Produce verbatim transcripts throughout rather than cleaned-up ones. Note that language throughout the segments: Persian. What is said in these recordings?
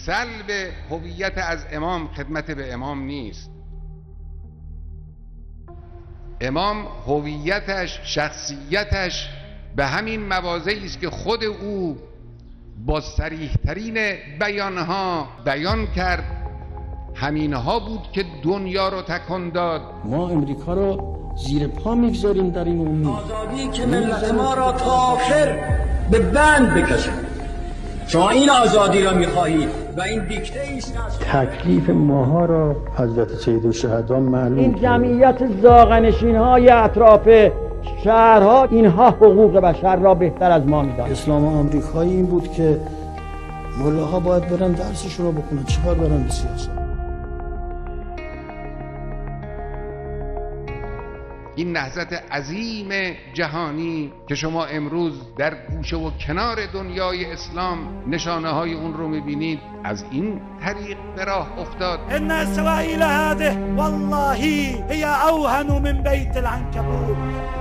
سلب هویت از امام خدمت به امام نیست. امام هویتش، شخصیتش به همین مواضعی است که خود او با صریح‌ترین بیانها بیان کرد. همینها بود که دنیا رو تکان داد. ما امریکا رو زیر پا میگذاریم در این امید، آزادی که ملت ما را تا آخر به بند بکشد. شما این آزادی را می‌خواهید و این دیکته است از تکلیف ماها را حضرت سیدالشهدا معلوم. این جمعیت زاغنشین‌های اطراف شهرها اینها حقوق بشر را بهتر از ما می‌دانند. اسلام آمریکایی این بود که ملاها باید برن درسشون رو بکنن، چیکار برن به سیاست. این نهضت عظیم جهانی که شما امروز در گوشه و کنار دنیای اسلام نشانه های اون رو میبینید، از این طریق به راه افتاد. ان اسرائیل هذه والله هي اوهن من بیت العنکبوت.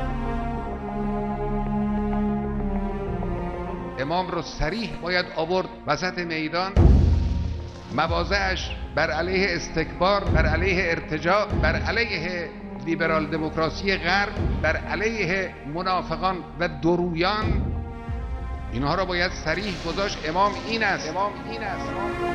امام رو صریح باید آورد وسط میدان، مواضعش بر علیه استکبار، بر علیه ارتجاع، بر علیه لیبرال دموکراسی غرب، بر علیه منافقان و درویان، اینها را باید صریح گذاشت. امام این است، امام این است.